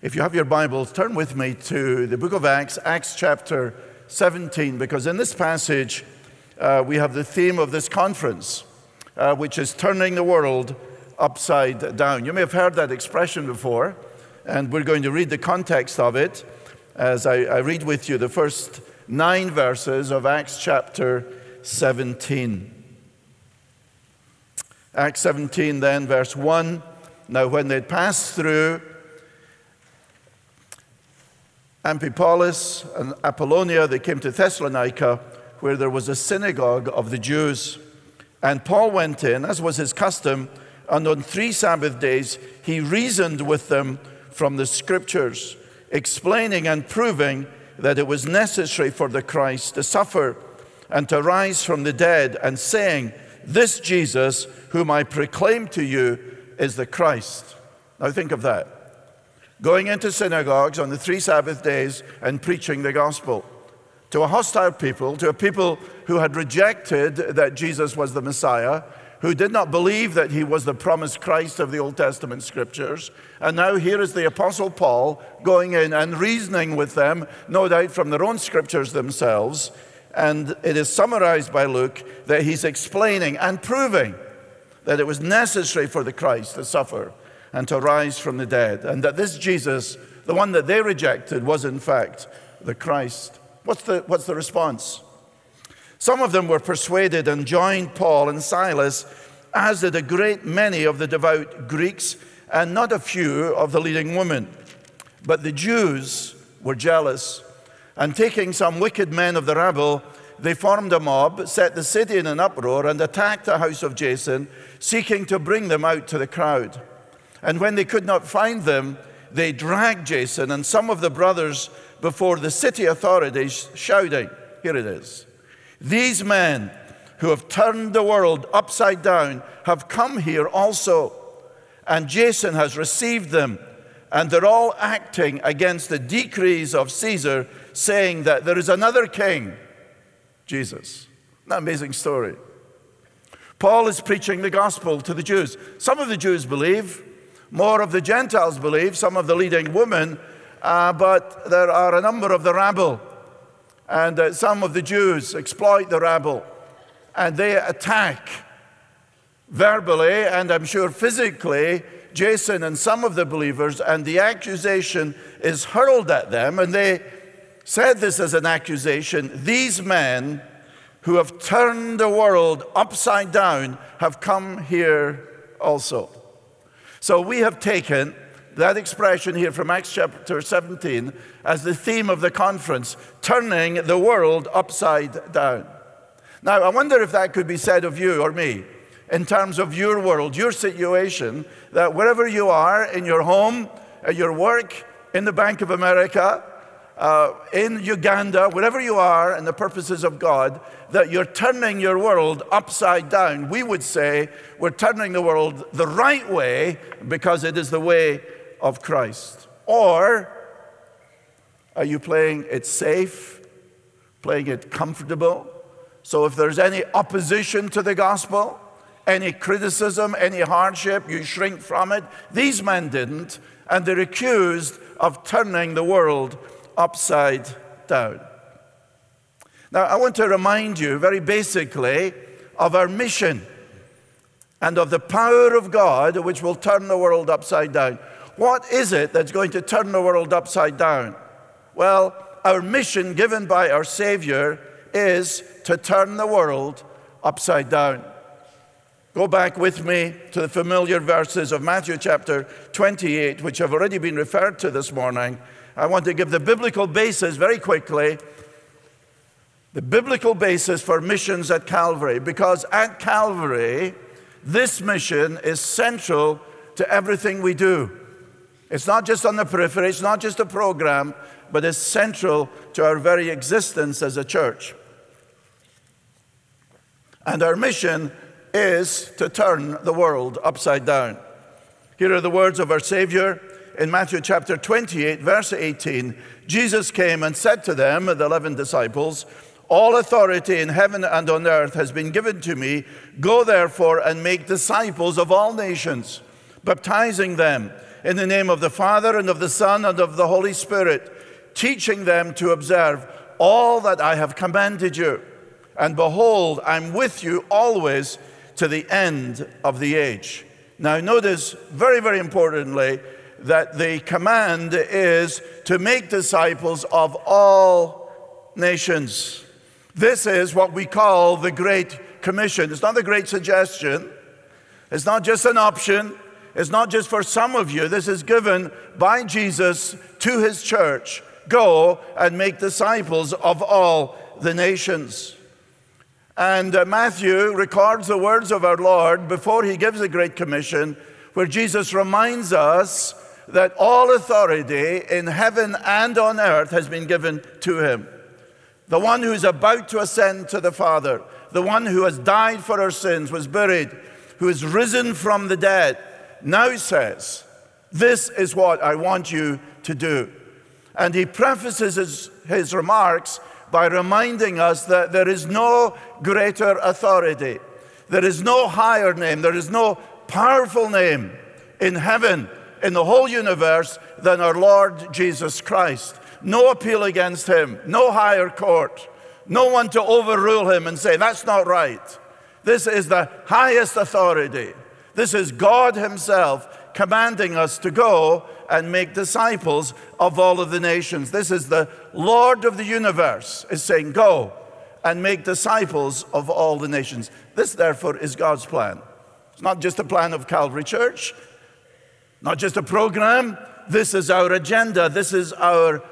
If you have your Bibles, turn with me to the book of Acts, Acts chapter 17, because in this passage we have the theme of this conference, which is turning the world upside down. You may have heard that expression before, and we're going to read the context of it as I read with you the first 9 verses of Acts chapter 17. Acts 17, then, verse 1. Now, when they'd passed through Amphipolis and Apollonia, they came to Thessalonica, where there was a synagogue of the Jews. And Paul went in, as was his custom, and on 3 Sabbath days he reasoned with them from the Scriptures, explaining and proving that it was necessary for the Christ to suffer and to rise from the dead, and saying, "This Jesus, whom I proclaim to you, is the Christ." Now think of that. Going into synagogues on the 3 Sabbath days and preaching the gospel to a hostile people, to a people who had rejected that Jesus was the Messiah, who did not believe that he was the promised Christ of the Old Testament scriptures. And now here is the Apostle Paul going in and reasoning with them, no doubt from their own scriptures themselves. And it is summarized by Luke that he's explaining and proving that it was necessary for the Christ to suffer and to rise from the dead, and that this Jesus, the one that they rejected, was in fact the Christ. What's the response? Some of them were persuaded and joined Paul and Silas, as did a great many of the devout Greeks, and not a few of the leading women. But the Jews were jealous, and taking some wicked men of the rabble, they formed a mob, set the city in an uproar, and attacked the house of Jason, seeking to bring them out to the crowd. And when they could not find them, they dragged Jason and some of the brothers before the city authorities, shouting, here it is, "These men who have turned the world upside down have come here also, and Jason has received them, and they're all acting against the decrees of Caesar, saying that there is another king, Jesus." Isn't that an amazing story? Paul is preaching the gospel to the Jews. Some of the Jews believe, more of the Gentiles believe, some of the leading women, but there are a number of the rabble. And some of the Jews exploit the rabble, and they attack verbally, and I'm sure physically, Jason and some of the believers, and the accusation is hurled at them, and they said this as an accusation: "These men who have turned the world upside down have come here also." So we have taken that expression here from Acts chapter 17 as the theme of the conference, turning the world upside down. Now, I wonder if that could be said of you or me in terms of your world, your situation, that wherever you are, in your home, at your work, in the Bank of America, in Uganda, wherever you are in the purposes of God, that you're turning your world upside down. We would say we're turning the world the right way because it is the way of Christ. Or are you playing it safe, playing it comfortable? So if there's any opposition to the gospel, any criticism, any hardship, you shrink from it. These men didn't, and they're accused of turning the world upside down. Now, I want to remind you very basically of our mission and of the power of God which will turn the world upside down. What is it that's going to turn the world upside down? Well, our mission given by our Savior is to turn the world upside down. Go back with me to the familiar verses of Matthew chapter 28, which have already been referred to this morning. I want to give the biblical basis very quickly, the biblical basis for missions at Calvary, because at Calvary, this mission is central to everything we do. It's not just on the periphery, it's not just a program, but it's central to our very existence as a church. And our mission is to turn the world upside down. Here are the words of our Savior in Matthew chapter 28, verse 18. Jesus came and said to them, the 11 disciples, "All authority in heaven and on earth has been given to me. Go therefore and make disciples of all nations, baptizing them in the name of the Father and of the Son and of the Holy Spirit, teaching them to observe all that I have commanded you. And behold, I'm with you always to the end of the age. Now notice, very, very importantly, that the command is to make disciples of all nations. This is what we call the Great Commission. It's not the Great Suggestion. It's not just an option. It's not just for some of you. This is given by Jesus to his church. Go and make disciples of all the nations. And Matthew records the words of our Lord before he gives the Great Commission, where Jesus reminds us that all authority in heaven and on earth has been given to him. The one who is about to ascend to the Father, the one who has died for our sins, was buried, who is risen from the dead, now says, this is what I want you to do. And he prefaces his remarks by reminding us that there is no greater authority. There is no higher name. There is no powerful name in heaven, in the whole universe, than our Lord Jesus Christ. No appeal against him, no higher court, no one to overrule him and say, that's not right. This is the highest authority. This is God himself commanding us to go and make disciples of all of the nations. This is the Lord of the universe is saying, go and make disciples of all the nations. This, therefore, is God's plan. It's not just a plan of Calvary Church, not just a program. This is our agenda. This is our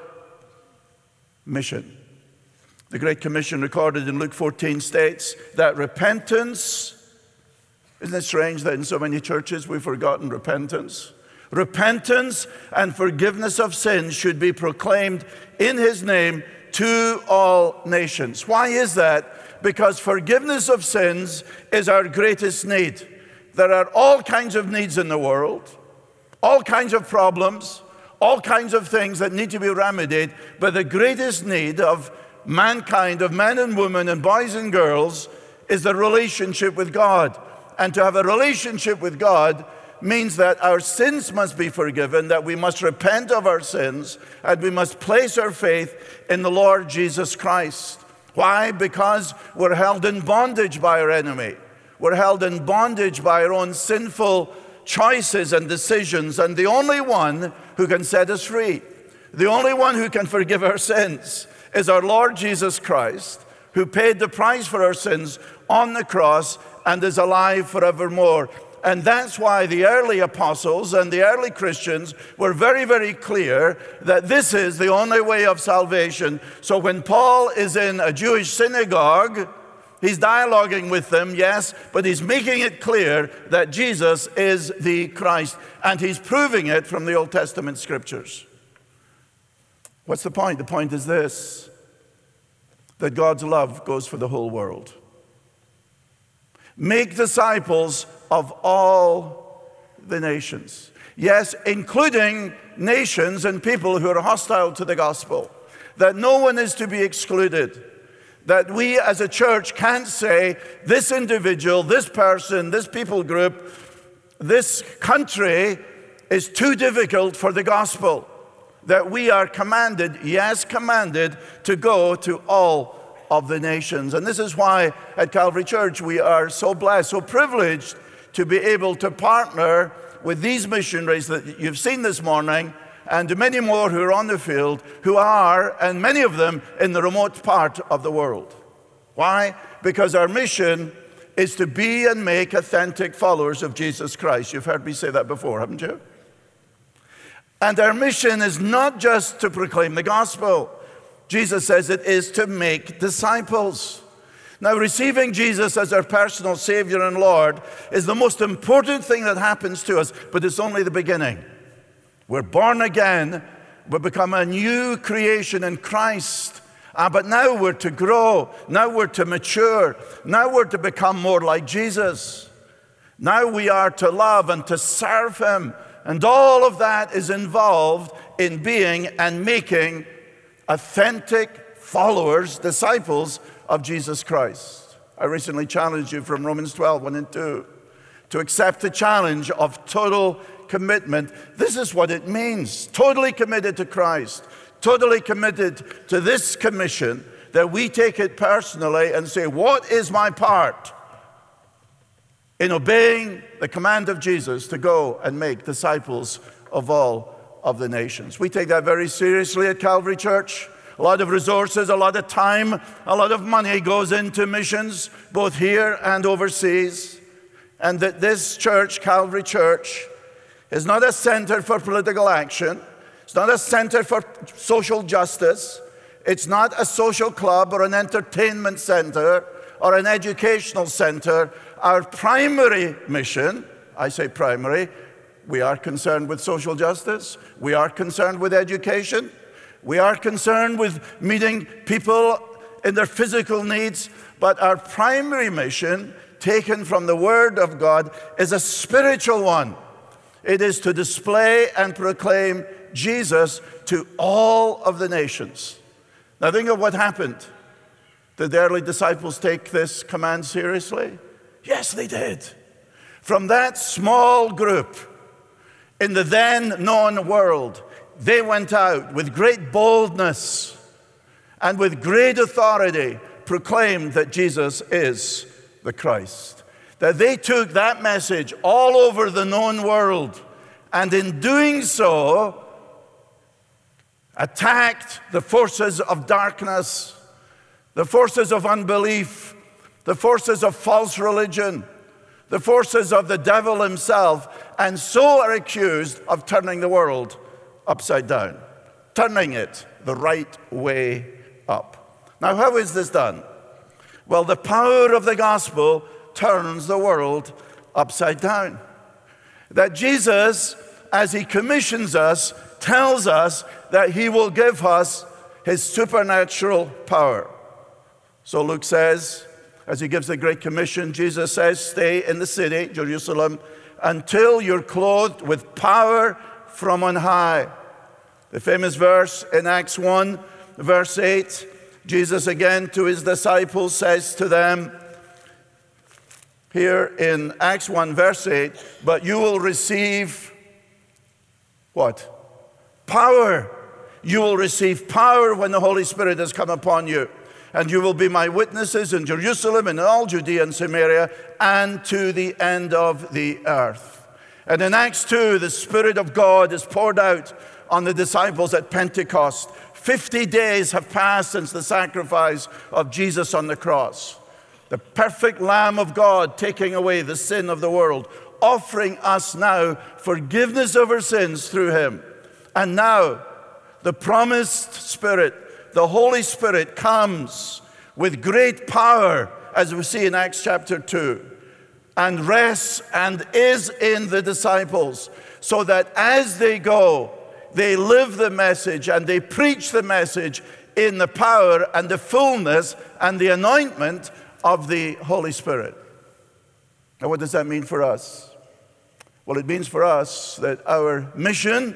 mission. The Great Commission recorded in Luke 14 states that repentance, isn't it strange that in so many churches we've forgotten repentance? Repentance and forgiveness of sins should be proclaimed in his name to all nations. Why is that? Because forgiveness of sins is our greatest need. There are all kinds of needs in the world, all kinds of problems, all kinds of things that need to be remedied, but the greatest need of mankind, of men and women and boys and girls, is the relationship with God. And to have a relationship with God means that our sins must be forgiven, that we must repent of our sins, and we must place our faith in the Lord Jesus Christ. Why? Because we're held in bondage by our enemy. We're held in bondage by our own sinful choices and decisions, and the only one who can set us free, the only one who can forgive our sins, is our Lord Jesus Christ, who paid the price for our sins on the cross and is alive forevermore. And that's why the early apostles and the early Christians were very, very clear that this is the only way of salvation. So when Paul is in a Jewish synagogue, he's dialoguing with them, yes, but he's making it clear that Jesus is the Christ. And he's proving it from the Old Testament scriptures. What's the point? The point is this, that God's love goes for the whole world. Make disciples of all the nations. Yes, including nations and people who are hostile to the gospel. That no one is to be excluded. That we as a church can't say, this individual, this person, this people group, this country is too difficult for the gospel. That we are commanded, yes, commanded, to go to all of the nations. And this is why at Calvary Church we are so blessed, so privileged to be able to partner with these missionaries that you've seen this morning, and many more who are on the field, who are, and many of them, in the remote part of the world. Why? Because our mission is to be and make authentic followers of Jesus Christ. You've heard me say that before, haven't you? And our mission is not just to proclaim the gospel. Jesus says it is to make disciples. Now, receiving Jesus as our personal Savior and Lord is the most important thing that happens to us, but it's only the beginning. We're born again. We become a new creation in Christ. But now we're to grow. Now we're to mature. Now we're to become more like Jesus. Now we are to love and to serve Him. And all of that is involved in being and making authentic followers, disciples of Jesus Christ. I recently challenged you from Romans 12, 1 and 2, to accept the challenge of total commitment. This is what it means. Totally committed to Christ, totally committed to this commission, that we take it personally and say, what is my part in obeying the command of Jesus to go and make disciples of all of the nations? We take that very seriously at Calvary Church. A lot of resources, a lot of time, a lot of money goes into missions, both here and overseas. And that this church, Calvary Church, is not a center for political action. It's not a center for social justice. It's not a social club or an entertainment center or an educational center. Our primary mission, I say primary, we are concerned with social justice. We are concerned with education. We are concerned with meeting people in their physical needs. But our primary mission, taken from the Word of God, is a spiritual one. It is to display and proclaim Jesus to all of the nations. Now think of what happened. Did the early disciples take this command seriously? Yes, they did. From that small group in the then known world, they went out with great boldness and with great authority, proclaimed that Jesus is the Christ. That they took that message all over the known world, and in doing so, attacked the forces of darkness, the forces of unbelief, the forces of false religion, the forces of the devil himself, and so are accused of turning the world upside down, turning it the right way up. Now, how is this done? Well, the power of the gospel turns the world upside down. That Jesus, as he commissions us, tells us that he will give us his supernatural power. So Luke says, as he gives the Great Commission, Jesus says, stay in the city, Jerusalem, until you're clothed with power from on high. The famous verse in Acts 1, verse 8, Jesus again to his disciples says to them, here in Acts 1, verse 8, but you will receive what? Power. You will receive power when the Holy Spirit has come upon you. And you will be my witnesses in Jerusalem and in all Judea and Samaria and to the end of the earth. And in Acts 2, the Spirit of God is poured out on the disciples at Pentecost. 50 days have passed since the sacrifice of Jesus on the cross. The perfect Lamb of God taking away the sin of the world, offering us now forgiveness of our sins through him. And now, the promised Spirit, the Holy Spirit, comes with great power, as we see in Acts chapter 2, and rests and is in the disciples, so that as they go, they live the message and they preach the message in the power and the fullness and the anointment of the Holy Spirit. Now, what does that mean for us? Well, it means for us that our mission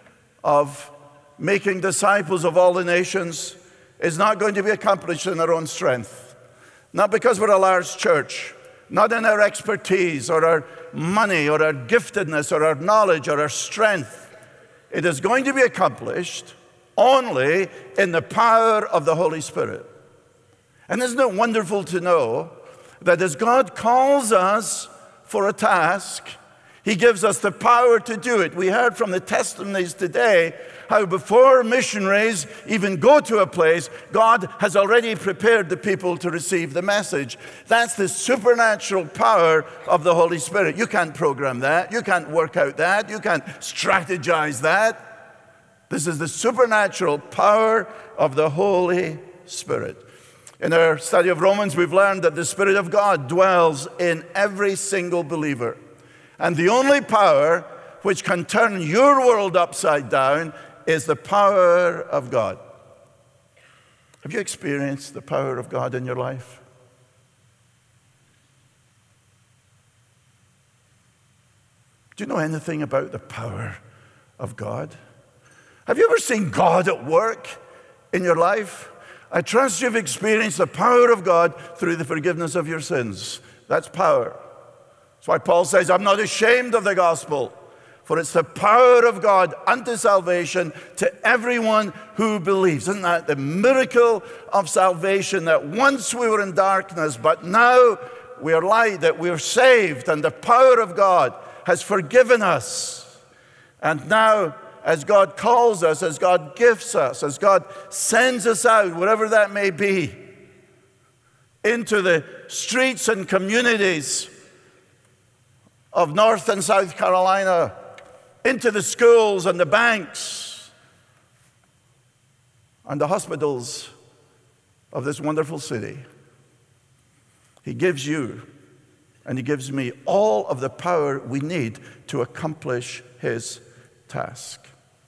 of making disciples of all the nations is not going to be accomplished in our own strength. Not because we're a large church, not in our expertise or our money or our giftedness or our knowledge or our strength. It is going to be accomplished only in the power of the Holy Spirit. And isn't it wonderful to know that as God calls us for a task, he gives us the power to do it. We heard from the testimonies today how before missionaries even go to a place, God has already prepared the people to receive the message. That's the supernatural power of the Holy Spirit. You can't program that. You can't work out that. You can't strategize that. This is the supernatural power of the Holy Spirit. In our study of Romans, we've learned that the Spirit of God dwells in every single believer. And the only power which can turn your world upside down is the power of God. Have you experienced the power of God in your life? Do you know anything about the power of God? Have you ever seen God at work in your life? I trust you've experienced the power of God through the forgiveness of your sins. That's power. That's why Paul says, I'm not ashamed of the gospel, For it's the power of God unto salvation to everyone who believes. Isn't that the miracle of salvation? That once we were in darkness, but now we are light, that we are saved, and the power of God has forgiven us. And now, as God calls us, as God gifts us, as God sends us out, wherever that may be, into the streets and communities of North and South Carolina, into the schools and the banks and the hospitals of this wonderful city. He gives you and he gives me all of the power we need to accomplish his task.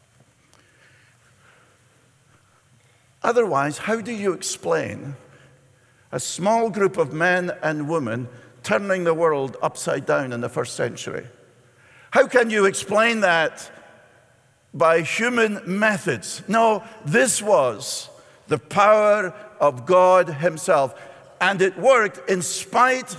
Otherwise, how do you explain a small group of men and women turning the world upside down in the first century? How can you explain that by human methods? No, this was the power of God himself, and it worked in spite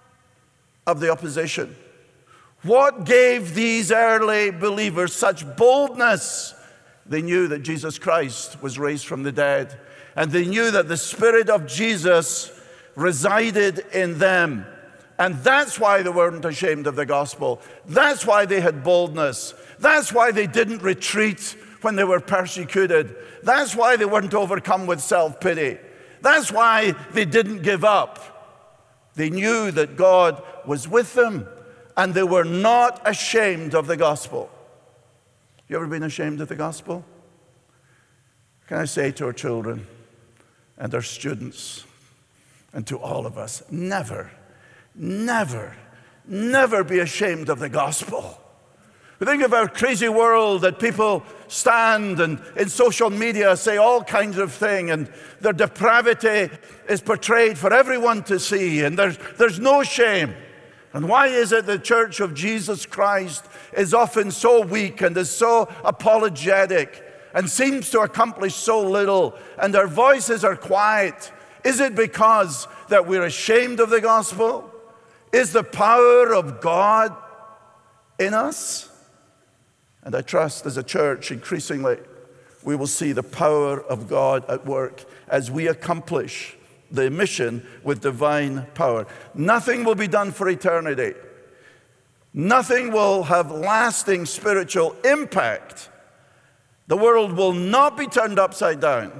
of the opposition. What gave these early believers such boldness? They knew that Jesus Christ was raised from the dead, and they knew that the Spirit of Jesus resided in them. And that's why they weren't ashamed of the gospel. That's why they had boldness. That's why they didn't retreat when they were persecuted. That's why they weren't overcome with self-pity. That's why they didn't give up. They knew that God was with them, and they were not ashamed of the gospel. You ever been ashamed of the gospel? Can I say to our children and our students and to all of us, never, never, never be ashamed of the gospel. We think of our crazy world that people stand and in social media say all kinds of things, and their depravity is portrayed for everyone to see, and there's no shame. And why is it the Church of Jesus Christ is often so weak and is so apologetic and seems to accomplish so little, and our voices are quiet? Is it because that we're ashamed of the gospel? Is the power of God in us? And I trust as a church, increasingly, we will see the power of God at work as we accomplish the mission with divine power. Nothing will be done for eternity. Nothing will have lasting spiritual impact. The world will not be turned upside down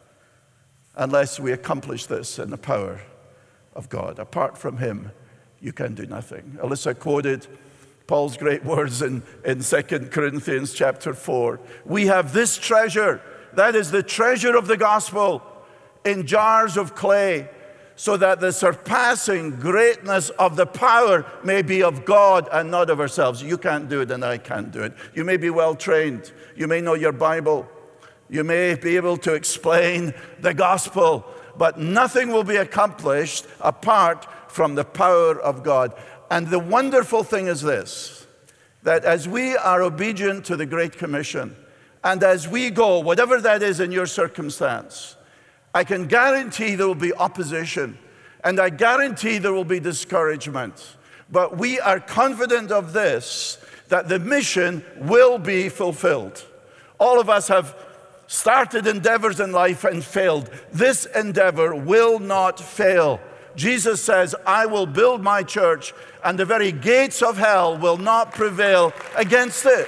unless we accomplish this in the power of God. Apart from him, you can do nothing. Alyssa quoted Paul's great words in 2 Corinthians chapter 4. We have this treasure, that is the treasure of the gospel, in jars of clay, so that the surpassing greatness of the power may be of God and not of ourselves. You can't do it and I can't do it. You may be well trained. You may know your Bible. You may be able to explain the gospel, but nothing will be accomplished apart from the power of God. And the wonderful thing is this, that as we are obedient to the Great Commission, and as we go, whatever that is in your circumstance, I can guarantee there will be opposition, and I guarantee there will be discouragement. But we are confident of this, that the mission will be fulfilled. All of us have started endeavors in life and failed. This endeavor will not fail. Jesus says, I will build my church, and the very gates of hell will not prevail against it.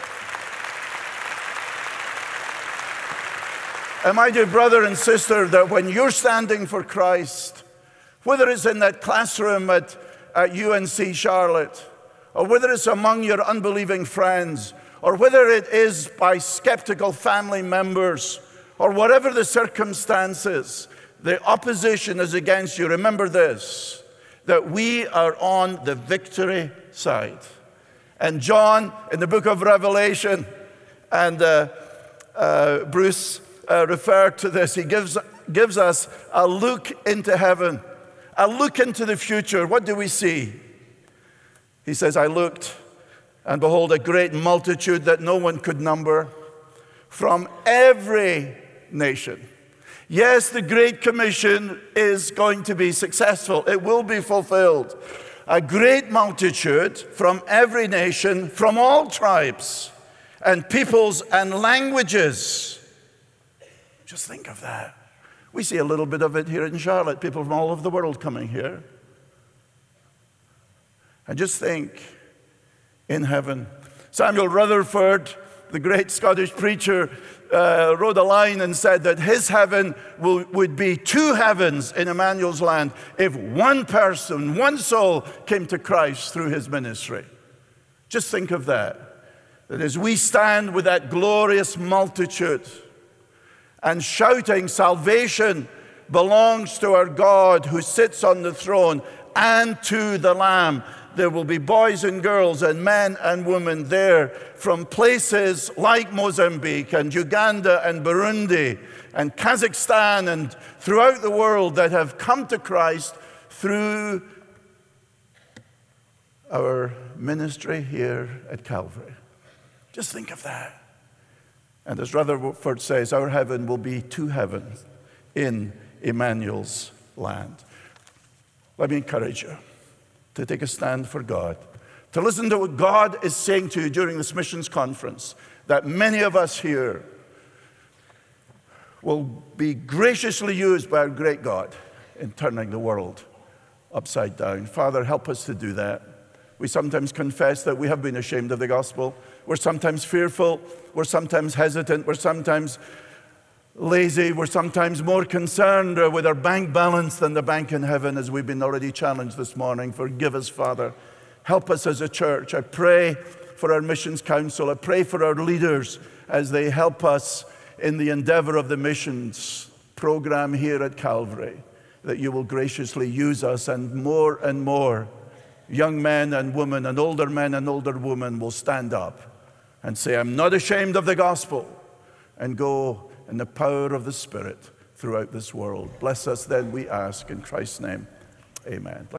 And my dear brother and sister, that when you're standing for Christ, whether it's in that classroom at UNC Charlotte, or whether it's among your unbelieving friends, or whether it is by skeptical family members, or whatever the circumstances, the opposition is against you. Remember this, that we are on the victory side. And John, in the book of Revelation, and Bruce referred to this, he gives us a look into heaven, a look into the future. What do we see? He says, I looked, and behold, a great multitude that no one could number, from every nation. Yes, the Great Commission is going to be successful. It will be fulfilled. a great multitude from every nation, from all tribes and peoples and languages. Just think of that. We see a little bit of it here in Charlotte, people from all over the world coming here. And just think, in heaven. Samuel Rutherford, the great Scottish preacher, wrote a line and said that his heaven would be two heavens in Emmanuel's land if one person, one soul came to Christ through his ministry. Just think of that. That as we stand with that glorious multitude and shouting, salvation belongs to our God who sits on the throne and to the Lamb. There will be boys and girls and men and women there from places like Mozambique and Uganda and Burundi and Kazakhstan and throughout the world that have come to Christ through our ministry here at Calvary. Just think of that. And as Rutherford says, our heaven will be two heavens in Emmanuel's land. Let me encourage you to take a stand for God, to listen to what God is saying to you during this missions conference, that many of us here will be graciously used by our great God in turning the world upside down. Father, help us to do that. We sometimes confess that we have been ashamed of the gospel. We're sometimes fearful. We're sometimes hesitant. We're sometimes lazy. We're sometimes more concerned with our bank balance than the bank in heaven, as we've been already challenged this morning. Forgive us, Father. Help us as a church. I pray for our missions council. I pray for our leaders as they help us in the endeavor of the missions program here at Calvary, that you will graciously use us, and more young men and women and older men and older women will stand up and say, I'm not ashamed of the gospel, and go in the power of the Spirit throughout this world. Bless us then, we ask, in Christ's name. Amen.